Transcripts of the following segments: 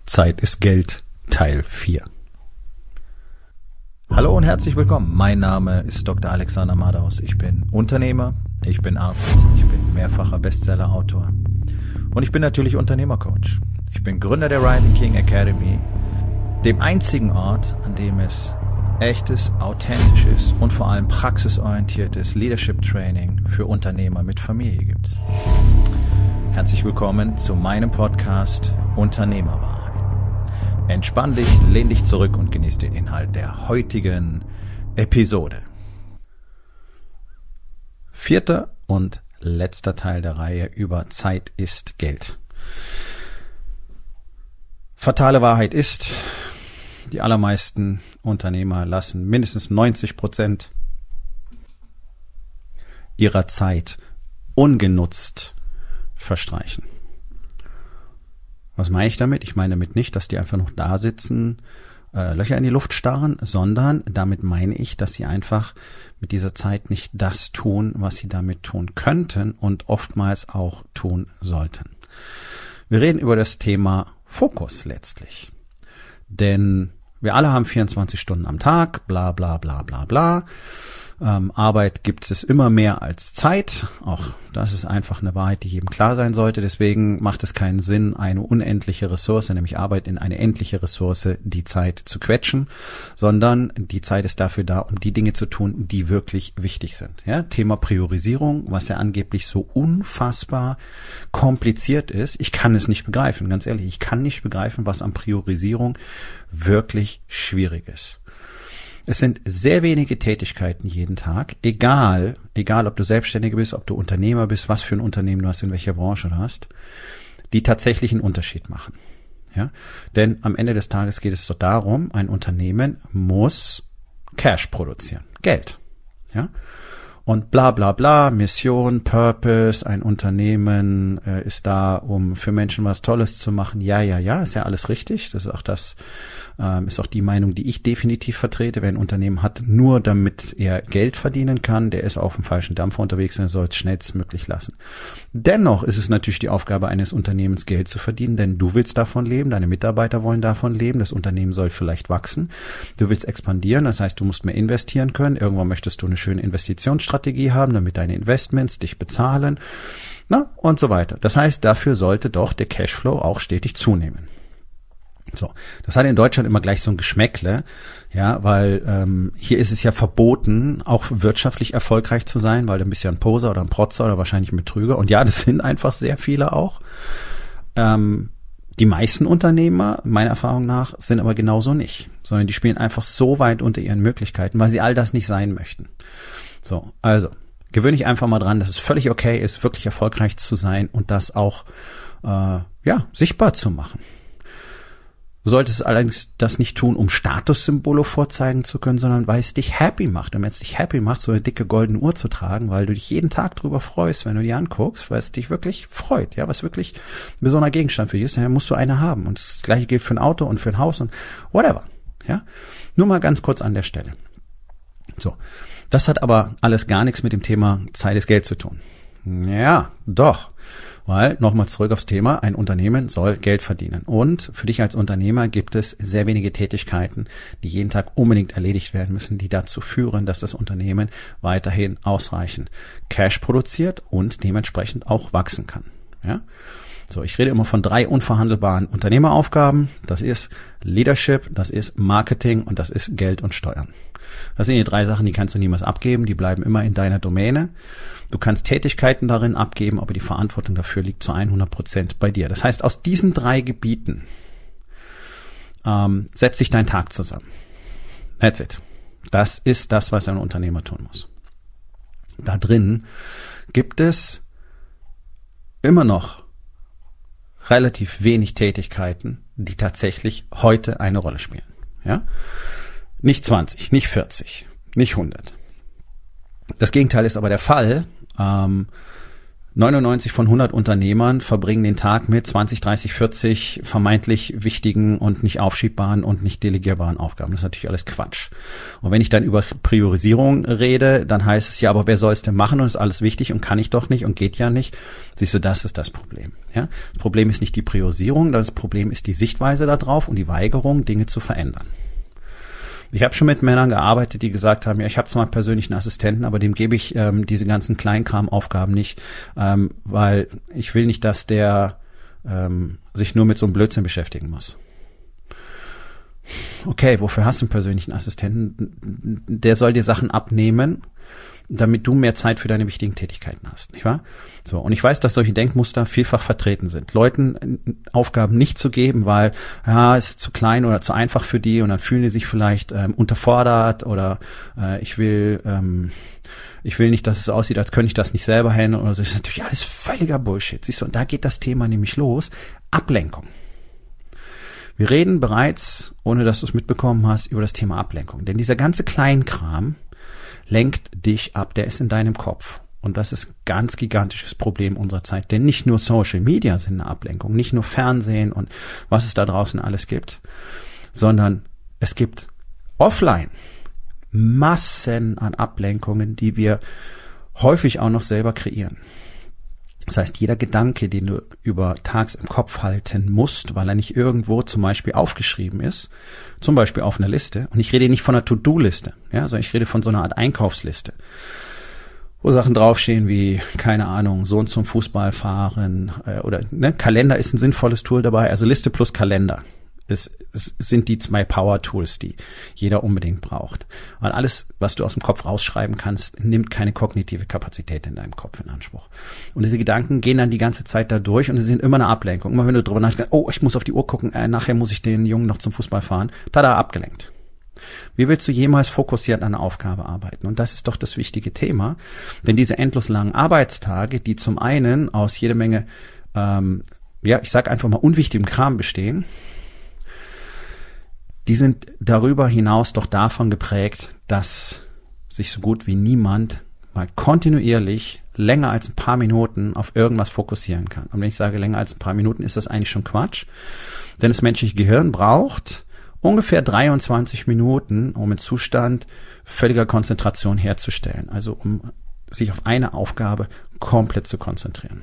Zeit ist Geld, Teil 4. Hallo und herzlich willkommen. Mein Name ist Dr. Alexander Madaus. Ich bin Unternehmer, ich bin Arzt, ich bin mehrfacher Bestseller-Autor und ich bin natürlich Unternehmercoach. Ich bin Gründer der Rising King Academy, dem einzigen Ort, an dem es echtes, authentisches und vor allem praxisorientiertes Leadership Training für Unternehmer mit Familie gibt. Herzlich willkommen zu meinem Podcast Unternehmerwahrheit. Entspann dich, lehn dich zurück und genieß den Inhalt der heutigen Episode. 4. und letzter Teil der Reihe über Zeit ist Geld. Fatale Wahrheit ist, die allermeisten Unternehmer lassen mindestens 90% ihrer Zeit ungenutzt verstreichen. Was meine ich damit? Ich meine damit nicht, dass die einfach noch da sitzen, Löcher in die Luft starren, sondern damit meine ich, dass sie einfach mit dieser Zeit nicht das tun, was sie damit tun könnten und oftmals auch tun sollten. Wir reden über das Thema Fokus letztlich. Denn wir alle haben 24 Stunden am Tag, bla bla bla bla bla. Arbeit gibt es immer mehr als Zeit. Auch das ist einfach eine Wahrheit, die jedem klar sein sollte. Deswegen macht es keinen Sinn, eine unendliche Ressource, nämlich Arbeit, in eine endliche Ressource, die Zeit zu quetschen, sondern die Zeit ist dafür da, um die Dinge zu tun, die wirklich wichtig sind. Ja, Thema Priorisierung, was ja angeblich so unfassbar kompliziert ist. Ich kann es nicht begreifen, ganz ehrlich. Ich kann nicht begreifen, was an Priorisierung wirklich schwierig ist. Es sind sehr wenige Tätigkeiten jeden Tag, egal ob du Selbstständiger bist, ob du Unternehmer bist, was für ein Unternehmen du hast, in welcher Branche du hast, die tatsächlich einen Unterschied machen. Ja? Denn am Ende des Tages geht es doch darum, ein Unternehmen muss Cash produzieren, Geld. Ja? Und bla bla bla, Mission, Purpose, ein Unternehmen ist da, um für Menschen was Tolles zu machen. Ja, ist ja alles richtig. Das ist auch die Meinung, die ich definitiv vertrete. Wer ein Unternehmen hat, nur damit er Geld verdienen kann, der ist auf dem falschen Dampfer unterwegs und er soll es schnellstmöglich lassen. Dennoch ist es natürlich die Aufgabe eines Unternehmens, Geld zu verdienen, denn du willst davon leben, deine Mitarbeiter wollen davon leben, das Unternehmen soll vielleicht wachsen, du willst expandieren, das heißt, du musst mehr investieren können, irgendwann möchtest du eine schöne Investitionsstrategie haben, damit deine Investments dich bezahlen, und so weiter. Das heißt, dafür sollte doch der Cashflow auch stetig zunehmen. So, das hat in Deutschland immer gleich so ein Geschmäckle, ja, weil hier ist es ja verboten, auch wirtschaftlich erfolgreich zu sein, weil du bist ja ein Poser oder ein Protzer oder wahrscheinlich ein Betrüger. Und ja, das sind einfach sehr viele auch. Die meisten Unternehmer, meiner Erfahrung nach, sind aber genauso nicht, sondern die spielen einfach so weit unter ihren Möglichkeiten, weil sie all das nicht sein möchten. So, also gewöhne dich einfach mal dran, dass es völlig okay ist, wirklich erfolgreich zu sein und das auch sichtbar zu machen. Du solltest allerdings das nicht tun, um Statussymbole vorzeigen zu können, sondern weil es dich happy macht. Und wenn es dich happy macht, so eine dicke goldene Uhr zu tragen, weil du dich jeden Tag drüber freust, wenn du die anguckst, weil es dich wirklich freut, ja, was wirklich ein besonderer Gegenstand für dich ist, dann musst du eine haben. Und das Gleiche gilt für ein Auto und für ein Haus und whatever, ja. Nur mal ganz kurz an der Stelle. So. Das hat aber alles gar nichts mit dem Thema Zeit ist Geld zu tun. Ja, doch. Weil, nochmal zurück aufs Thema, ein Unternehmen soll Geld verdienen. Und für dich als Unternehmer gibt es sehr wenige Tätigkeiten, die jeden Tag unbedingt erledigt werden müssen, die dazu führen, dass das Unternehmen weiterhin ausreichend Cash produziert und dementsprechend auch wachsen kann. Ja? So, ich rede immer von 3 unverhandelbaren Unternehmeraufgaben. Das ist Leadership, das ist Marketing und das ist Geld und Steuern. Das sind die 3 Sachen, die kannst du niemals abgeben, die bleiben immer in deiner Domäne. Du kannst Tätigkeiten darin abgeben, aber die Verantwortung dafür liegt zu 100% bei dir. Das heißt, aus diesen 3 Gebieten setzt sich dein Tag zusammen. That's it. Das ist das, was ein Unternehmer tun muss. Da drin gibt es immer noch relativ wenig Tätigkeiten, die tatsächlich heute eine Rolle spielen. Ja? Nicht 20, nicht 40, nicht 100. Das Gegenteil ist aber der Fall. 99 von 100 Unternehmern verbringen den Tag mit 20, 30, 40 vermeintlich wichtigen und nicht aufschiebbaren und nicht delegierbaren Aufgaben. Das ist natürlich alles Quatsch. Und wenn ich dann über Priorisierung rede, dann heißt es ja, aber wer soll es denn machen und ist alles wichtig und kann ich doch nicht und geht ja nicht. Siehst du, das ist das Problem. Ja? Das Problem ist nicht die Priorisierung, das Problem ist die Sichtweise darauf und die Weigerung, Dinge zu verändern. Ich habe schon mit Männern gearbeitet, die gesagt haben, ja, ich habe zwar einen persönlichen Assistenten, aber dem gebe ich diese ganzen Kleinkramaufgaben nicht, weil ich will nicht, dass der sich nur mit so einem Blödsinn beschäftigen muss. Okay, wofür hast du einen persönlichen Assistenten? Der soll dir Sachen abnehmen, damit du mehr Zeit für deine wichtigen Tätigkeiten hast, nicht wahr? So, und ich weiß, dass solche Denkmuster vielfach vertreten sind. Leuten Aufgaben nicht zu geben, weil ja, es ist zu klein oder zu einfach für die und dann fühlen die sich vielleicht unterfordert oder ich will nicht, dass es aussieht, als könnte ich das nicht selber handeln oder so. Das ist natürlich alles völliger Bullshit. Siehst du, und da geht das Thema nämlich los. Ablenkung. Wir reden bereits, ohne dass du es mitbekommen hast, über das Thema Ablenkung. Denn dieser ganze Kleinkram lenkt dich ab, der ist in deinem Kopf. Und das ist ein ganz gigantisches Problem unserer Zeit. Denn nicht nur Social Media sind eine Ablenkung, nicht nur Fernsehen und was es da draußen alles gibt, sondern es gibt offline Massen an Ablenkungen, die wir häufig auch noch selber kreieren. Das heißt, jeder Gedanke, den du über tags im Kopf halten musst, weil er nicht irgendwo zum Beispiel aufgeschrieben ist, zum Beispiel auf einer Liste, und ich rede nicht von einer To-Do-Liste, ja, sondern ich rede von so einer Art Einkaufsliste, wo Sachen draufstehen wie, keine Ahnung, Sohn zum Fußball fahren, oder Kalender ist ein sinnvolles Tool dabei, also Liste plus Kalender. Es sind die 2 Power-Tools, die jeder unbedingt braucht. Weil alles, was du aus dem Kopf rausschreiben kannst, nimmt keine kognitive Kapazität in deinem Kopf in Anspruch. Und diese Gedanken gehen dann die ganze Zeit da durch und sie sind immer eine Ablenkung. Immer wenn du drüber nachdenkst, oh, ich muss auf die Uhr gucken, nachher muss ich den Jungen noch zum Fußball fahren, tada, abgelenkt. Wie willst du jemals fokussiert an einer Aufgabe arbeiten? Und das ist doch das wichtige Thema. Denn diese endlos langen Arbeitstage, die zum einen aus jede Menge, ich sag einfach mal unwichtigem Kram bestehen, die sind darüber hinaus doch davon geprägt, dass sich so gut wie niemand mal kontinuierlich länger als ein paar Minuten auf irgendwas fokussieren kann. Und wenn ich sage länger als ein paar Minuten, ist das eigentlich schon Quatsch. Denn das menschliche Gehirn braucht ungefähr 23 Minuten, um einen Zustand völliger Konzentration herzustellen. Also um sich auf eine Aufgabe komplett zu konzentrieren.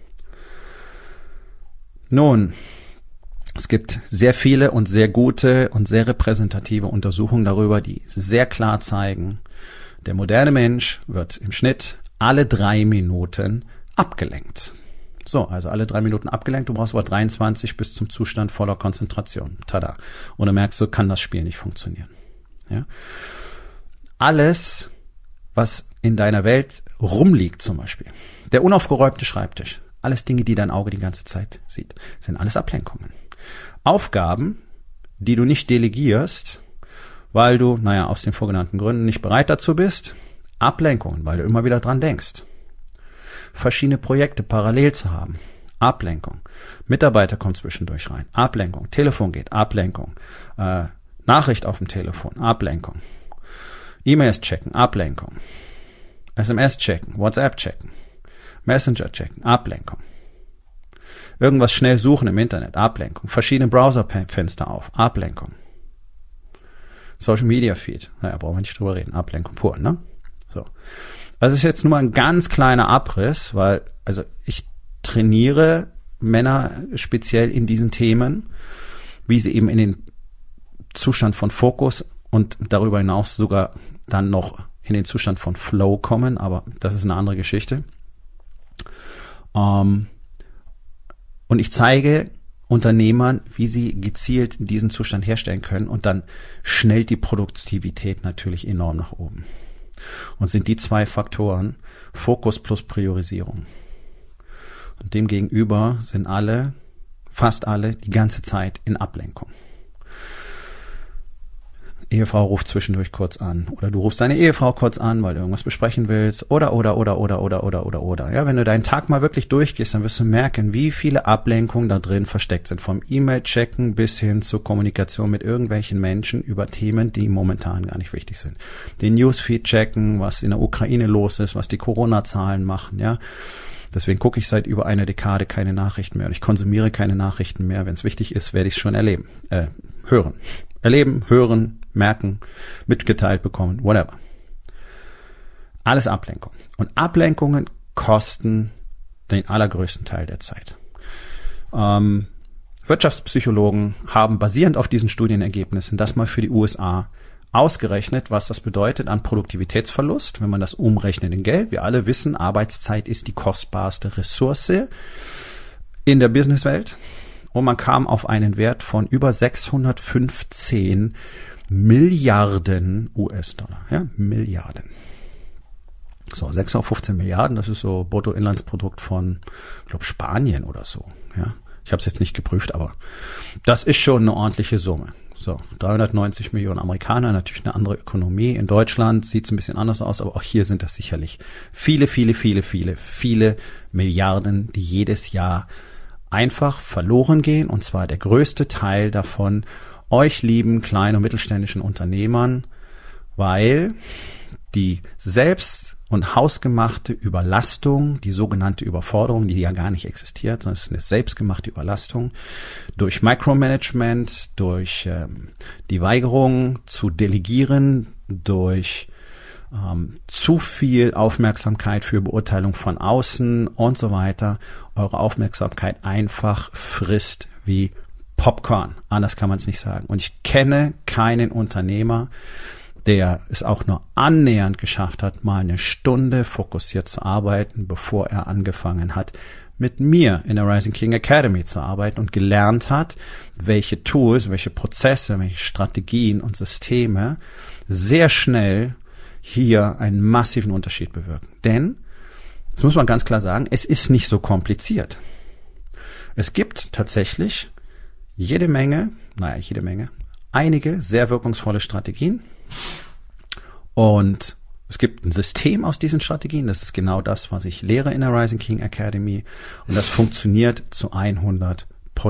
Nun, es gibt sehr viele und sehr gute und sehr repräsentative Untersuchungen darüber, die sehr klar zeigen, der moderne Mensch wird im Schnitt alle 3 Minuten abgelenkt. So, also alle 3 Minuten abgelenkt, du brauchst aber 23 bis zum Zustand voller Konzentration. Tada. Und dann merkst du, kann das Spiel nicht funktionieren. Ja? Alles, was in deiner Welt rumliegt zum Beispiel, der unaufgeräumte Schreibtisch, alles Dinge, die dein Auge die ganze Zeit sieht, sind alles Ablenkungen. Aufgaben, die du nicht delegierst, weil du, aus den vorgenannten Gründen nicht bereit dazu bist. Ablenkungen, weil du immer wieder dran denkst. Verschiedene Projekte parallel zu haben. Ablenkung. Mitarbeiter kommt zwischendurch rein. Ablenkung. Telefon geht. Ablenkung. Nachricht auf dem Telefon. Ablenkung. E-Mails checken. Ablenkung. SMS checken. WhatsApp checken. Messenger checken. Ablenkung. Irgendwas schnell suchen im Internet, Ablenkung. Verschiedene Browserfenster auf, Ablenkung. Social Media Feed, brauchen wir nicht drüber reden, Ablenkung pur, ne? So. Also ist jetzt nur mal ein ganz kleiner Abriss, weil, ich trainiere Männer speziell in diesen Themen, wie sie eben in den Zustand von Fokus und darüber hinaus sogar dann noch in den Zustand von Flow kommen, aber das ist eine andere Geschichte. Und ich zeige Unternehmern, wie sie gezielt diesen Zustand herstellen können und dann schnellt die Produktivität natürlich enorm nach oben. Und sind die 2 Faktoren Fokus plus Priorisierung. Und demgegenüber sind fast alle, die ganze Zeit in Ablenkung. Ehefrau ruft zwischendurch kurz an oder du rufst deine Ehefrau kurz an, weil du irgendwas besprechen willst oder. Ja, wenn du deinen Tag mal wirklich durchgehst, dann wirst du merken, wie viele Ablenkungen da drin versteckt sind. Vom E-Mail-Checken bis hin zur Kommunikation mit irgendwelchen Menschen über Themen, die momentan gar nicht wichtig sind. Den Newsfeed checken, was in der Ukraine los ist, was die Corona-Zahlen machen, ja. Deswegen gucke ich seit über einer Dekade keine Nachrichten mehr und ich konsumiere keine Nachrichten mehr. Wenn es wichtig ist, werde ich es schon hören. Erleben, hören, merken, mitgeteilt bekommen, whatever. Alles Ablenkung. Und Ablenkungen kosten den allergrößten Teil der Zeit. Wirtschaftspsychologen haben basierend auf diesen Studienergebnissen das mal für die USA ausgerechnet, was das bedeutet an Produktivitätsverlust, wenn man das umrechnet in Geld. Wir alle wissen, Arbeitszeit ist die kostbarste Ressource in der Businesswelt. Und man kam auf einen Wert von über 615 Milliarden US-Dollar. Ja, Milliarden. So, 615 Milliarden, das ist so Bruttoinlandsprodukt von, ich glaube, Spanien oder so. Ja, ich habe es jetzt nicht geprüft, aber das ist schon eine ordentliche Summe. So, 390 Millionen Amerikaner, natürlich eine andere Ökonomie. In Deutschland sieht es ein bisschen anders aus, aber auch hier sind das sicherlich viele Milliarden, die jedes Jahr einfach verloren gehen. Und zwar der größte Teil davon euch lieben kleinen und mittelständischen Unternehmern, weil die selbst- und hausgemachte Überlastung, die sogenannte Überforderung, die ja gar nicht existiert, sondern es ist eine selbstgemachte Überlastung, durch Micromanagement, durch die Weigerung zu delegieren, durch zu viel Aufmerksamkeit für Beurteilung von außen und so weiter, eure Aufmerksamkeit einfach frisst wie Popcorn. Anders kann man es nicht sagen. Und ich kenne keinen Unternehmer, der es auch nur annähernd geschafft hat, mal eine Stunde fokussiert zu arbeiten, bevor er angefangen hat, mit mir in der Rising King Academy zu arbeiten und gelernt hat, welche Tools, welche Prozesse, welche Strategien und Systeme sehr schnell hier einen massiven Unterschied bewirken. Denn, das muss man ganz klar sagen, es ist nicht so kompliziert. Es gibt tatsächlich einige sehr wirkungsvolle Strategien. Und es gibt ein System aus diesen Strategien. Das ist genau das, was ich lehre in der Rising King Academy. Und das funktioniert zu 100%.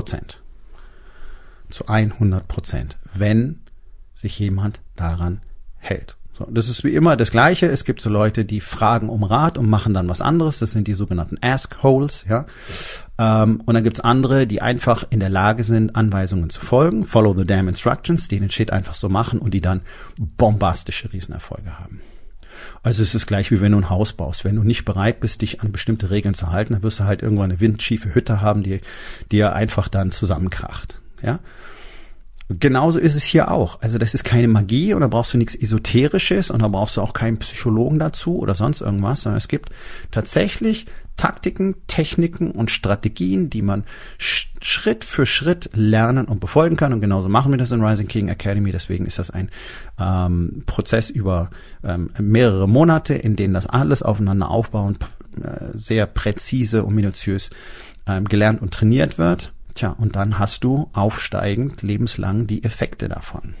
Zu 100%, wenn sich jemand daran hält. So, das ist wie immer das Gleiche. Es gibt so Leute, die fragen um Rat und machen dann was anderes. Das sind die sogenannten Ask-Holes, ja. Und dann gibt's andere, die einfach in der Lage sind, Anweisungen zu folgen. Follow the damn instructions, die den Shit einfach so machen und die dann bombastische Riesenerfolge haben. Also es ist gleich wie wenn du ein Haus baust. Wenn du nicht bereit bist, dich an bestimmte Regeln zu halten, dann wirst du halt irgendwann eine windschiefe Hütte haben, die dir einfach dann zusammenkracht, ja. Genauso ist es hier auch. Also das ist keine Magie und da brauchst du nichts Esoterisches und da brauchst du auch keinen Psychologen dazu oder sonst irgendwas, sondern es gibt tatsächlich Taktiken, Techniken und Strategien, die man Schritt für Schritt lernen und befolgen kann. Und genauso machen wir das in Rising King Academy. Deswegen ist das ein Prozess über mehrere Monate, in denen das alles aufeinander aufbauend sehr präzise und minutiös gelernt und trainiert wird. Tja, und dann hast du aufsteigend lebenslang die Effekte davon.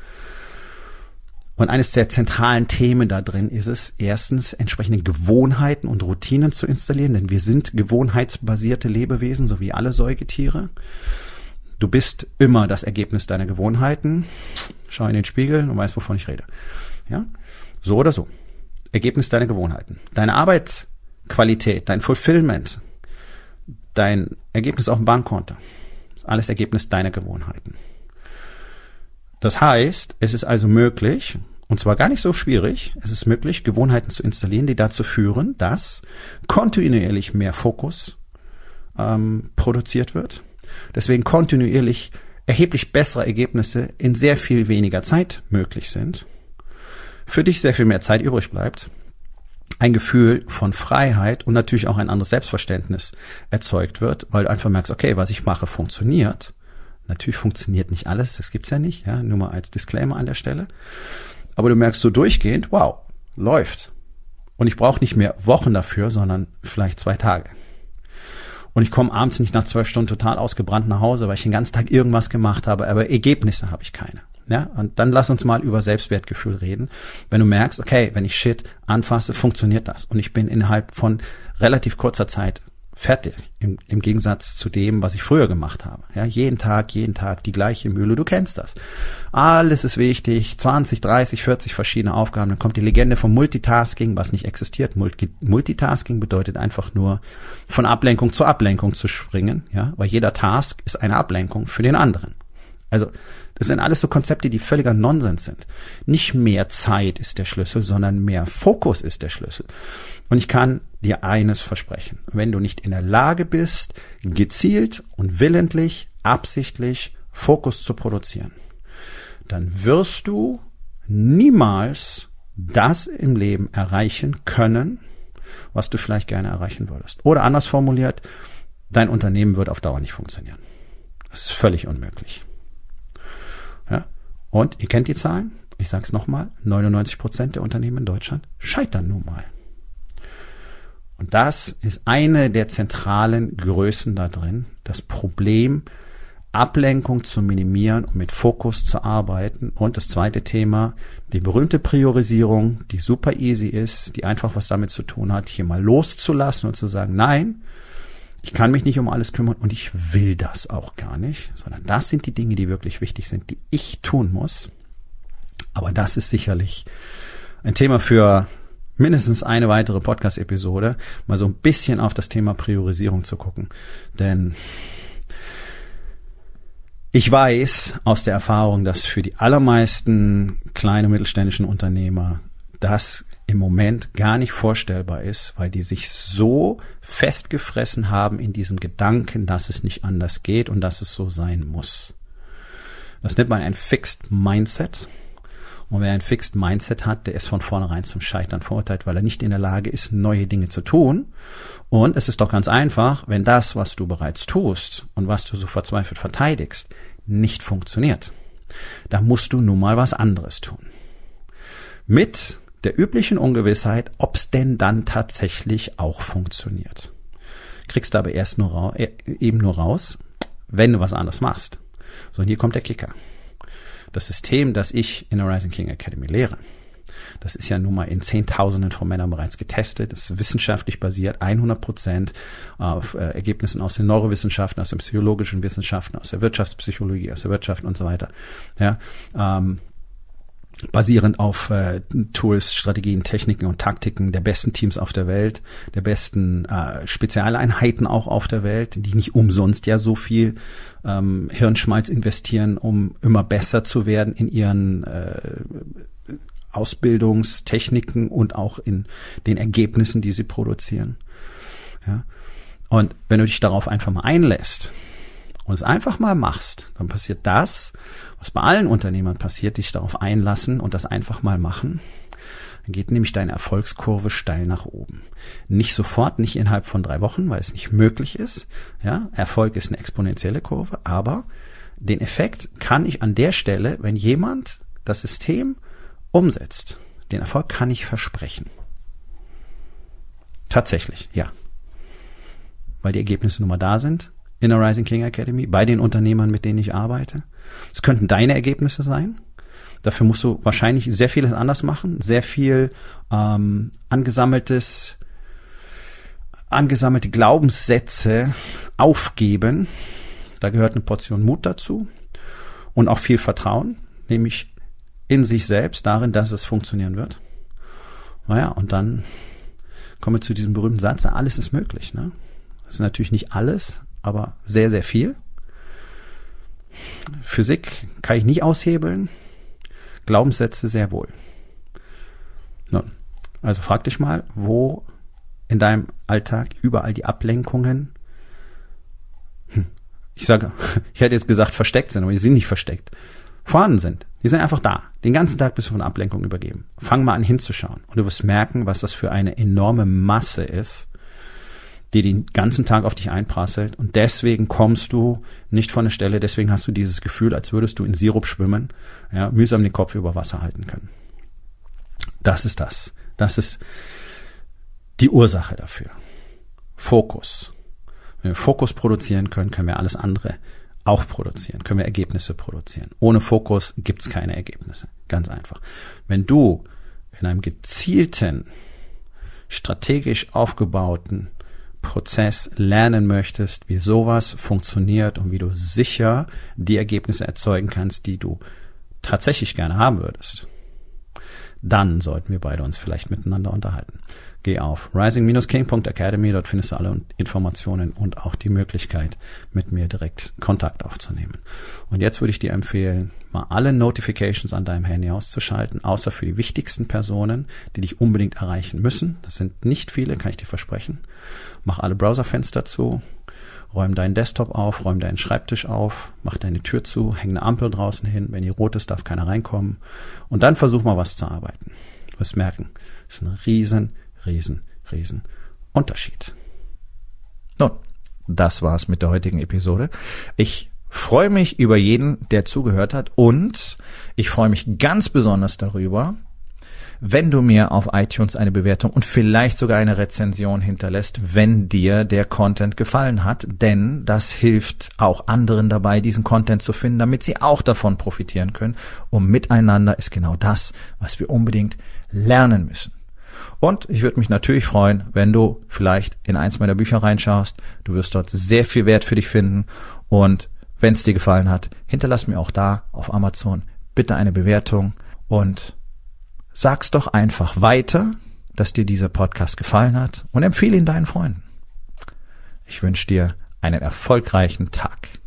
Und eines der zentralen Themen da drin ist es, erstens entsprechende Gewohnheiten und Routinen zu installieren, denn wir sind gewohnheitsbasierte Lebewesen, so wie alle Säugetiere. Du bist immer das Ergebnis deiner Gewohnheiten. Schau in den Spiegel und weißt, wovon ich rede. Ja? So oder so. Ergebnis deiner Gewohnheiten. Deine Arbeitsqualität, dein Fulfillment, dein Ergebnis auf dem Bankkonto, ist alles Ergebnis deiner Gewohnheiten. Das heißt, es ist also möglich, und zwar gar nicht so schwierig, es ist möglich, Gewohnheiten zu installieren, die dazu führen, dass kontinuierlich mehr Fokus produziert wird. Deswegen kontinuierlich erheblich bessere Ergebnisse in sehr viel weniger Zeit möglich sind. Für dich sehr viel mehr Zeit übrig bleibt. Ein Gefühl von Freiheit und natürlich auch ein anderes Selbstverständnis erzeugt wird, weil du einfach merkst, okay, was ich mache, funktioniert. Natürlich funktioniert nicht alles, das gibt's ja nicht, ja, nur mal als Disclaimer an der Stelle. Aber du merkst so durchgehend, wow, läuft. Und ich brauche nicht mehr Wochen dafür, sondern vielleicht 2 Tage. Und ich komme abends nicht nach 12 Stunden total ausgebrannt nach Hause, weil ich den ganzen Tag irgendwas gemacht habe, aber Ergebnisse habe ich keine. Ja, und dann lass uns mal über Selbstwertgefühl reden. Wenn du merkst, okay, wenn ich Shit anfasse, funktioniert das. Und ich bin innerhalb von relativ kurzer Zeit Fertig. Im Gegensatz zu dem, was ich früher gemacht habe. Ja, jeden Tag die gleiche Mühle. Du kennst das. Alles ist wichtig. 20, 30, 40 verschiedene Aufgaben. Dann kommt die Legende vom Multitasking, was nicht existiert. Multitasking bedeutet einfach nur, von Ablenkung zu Ablenkung zu springen. Ja, weil jeder Task ist eine Ablenkung für den anderen. Also, das sind alles so Konzepte, die völliger Nonsens sind. Nicht mehr Zeit ist der Schlüssel, sondern mehr Fokus ist der Schlüssel. Und ich kann dir eines versprechen. Wenn du nicht in der Lage bist, gezielt und willentlich, absichtlich Fokus zu produzieren, dann wirst du niemals das im Leben erreichen können, was du vielleicht gerne erreichen würdest. Oder anders formuliert, dein Unternehmen wird auf Dauer nicht funktionieren. Das ist völlig unmöglich. Ja? Und ihr kennt die Zahlen. Ich sage es nochmal, 99% der Unternehmen in Deutschland scheitern nun mal. Und das ist eine der zentralen Größen da drin, das Problem, Ablenkung zu minimieren und mit Fokus zu arbeiten. Und das zweite Thema, die berühmte Priorisierung, die super easy ist, die einfach was damit zu tun hat, hier mal loszulassen und zu sagen, nein, ich kann mich nicht um alles kümmern und ich will das auch gar nicht, sondern das sind die Dinge, die wirklich wichtig sind, die ich tun muss. Aber das ist sicherlich ein Thema für mindestens eine weitere Podcast-Episode, mal so ein bisschen auf das Thema Priorisierung zu gucken. Denn ich weiß aus der Erfahrung, dass für die allermeisten kleinen mittelständischen Unternehmer das im Moment gar nicht vorstellbar ist, weil die sich so festgefressen haben in diesem Gedanken, dass es nicht anders geht und dass es so sein muss. Das nennt man ein Fixed Mindset. Und wer ein Fixed Mindset hat, der ist von vornherein zum Scheitern verurteilt, weil er nicht in der Lage ist, neue Dinge zu tun. Und es ist doch ganz einfach, wenn das, was du bereits tust und was du so verzweifelt verteidigst, nicht funktioniert. Da musst du nun mal was anderes tun. Mit der üblichen Ungewissheit, ob es denn dann tatsächlich auch funktioniert. Kriegst du aber erst eben nur raus, wenn du was anderes machst. So, und hier kommt der Kicker. Das System, das ich in der Rising King Academy lehre, das ist ja nun mal in Zehntausenden von Männern bereits getestet. Das ist wissenschaftlich basiert, 100% auf Ergebnissen aus den Neurowissenschaften, aus den psychologischen Wissenschaften, aus der Wirtschaftspsychologie, aus der Wirtschaft und so weiter. Ja, basierend auf Tools, Strategien, Techniken und Taktiken der besten Teams auf der Welt, der besten Spezialeinheiten auch auf der Welt, die nicht umsonst ja so viel Hirnschmalz investieren, um immer besser zu werden in ihren Ausbildungstechniken und auch in den Ergebnissen, die sie produzieren. Ja? Und wenn du dich darauf einfach mal einlässt und es einfach mal machst, dann passiert das, was bei allen Unternehmern passiert, die sich darauf einlassen und das einfach mal machen. Dann geht nämlich deine Erfolgskurve steil nach oben. Nicht sofort, nicht innerhalb von 3 Wochen, weil es nicht möglich ist. Ja, Erfolg ist eine exponentielle Kurve, aber den Effekt kann ich an der Stelle, wenn jemand das System umsetzt, den Erfolg kann ich versprechen. Tatsächlich, ja. Weil die Ergebnisse nun mal da sind in der Rising King Academy, bei den Unternehmern, mit denen ich arbeite. Es könnten deine Ergebnisse sein. Dafür musst du wahrscheinlich sehr vieles anders machen, sehr viel angesammelte Glaubenssätze aufgeben. Da gehört eine Portion Mut dazu und auch viel Vertrauen, nämlich in sich selbst, darin, dass es funktionieren wird. Naja, und dann kommen wir zu diesem berühmten Satz, alles ist möglich. Ne? Das ist natürlich nicht alles, aber sehr, sehr viel. Physik kann ich nicht aushebeln, Glaubenssätze sehr wohl. Nun, also frag dich mal, wo in deinem Alltag überall die Ablenkungen, ich hätte jetzt gesagt versteckt sind, aber die sind nicht versteckt, vorhanden sind. Die sind einfach da. Den ganzen Tag bist du von Ablenkung übergeben. Fang mal an hinzuschauen und du wirst merken, was das für eine enorme Masse ist, die den ganzen Tag auf dich einprasselt und deswegen kommst du nicht von der Stelle, deswegen hast du dieses Gefühl, als würdest du in Sirup schwimmen, ja, mühsam den Kopf über Wasser halten können. Das ist das. Das ist die Ursache dafür. Fokus. Wenn wir Fokus produzieren können, können wir alles andere auch produzieren, können wir Ergebnisse produzieren. Ohne Fokus gibt's keine Ergebnisse. Ganz einfach. Wenn du in einem gezielten, strategisch aufgebauten Prozess lernen möchtest, wie sowas funktioniert und wie du sicher die Ergebnisse erzeugen kannst, die du tatsächlich gerne haben würdest, dann sollten wir beide uns vielleicht miteinander unterhalten. Geh auf rising-king.academy, dort findest du alle Informationen und auch die Möglichkeit, mit mir direkt Kontakt aufzunehmen. Und jetzt würde ich dir empfehlen, mal alle Notifications an deinem Handy auszuschalten, außer für die wichtigsten Personen, die dich unbedingt erreichen müssen. Das sind nicht viele, kann ich dir versprechen. Mach alle Browserfenster zu, räum deinen Desktop auf, räum deinen Schreibtisch auf, mach deine Tür zu, häng eine Ampel draußen hin. Wenn die rot ist, darf keiner reinkommen. Und dann versuch mal was zu arbeiten. Du wirst merken, es ist ein riesen Unterschied. Nun, das war's mit der heutigen Episode. Ich freue mich über jeden, der zugehört hat, und ich freue mich ganz besonders darüber, wenn du mir auf iTunes eine Bewertung und vielleicht sogar eine Rezension hinterlässt, wenn dir der Content gefallen hat, denn das hilft auch anderen dabei, diesen Content zu finden, damit sie auch davon profitieren können. Und miteinander ist genau das, was wir unbedingt lernen müssen. Und ich würde mich natürlich freuen, wenn du vielleicht in eins meiner Bücher reinschaust. Du wirst dort sehr viel Wert für dich finden. Und wenn es dir gefallen hat, hinterlass mir auch da auf Amazon bitte eine Bewertung und sag's doch einfach weiter, dass dir dieser Podcast gefallen hat, und empfehle ihn deinen Freunden. Ich wünsche dir einen erfolgreichen Tag.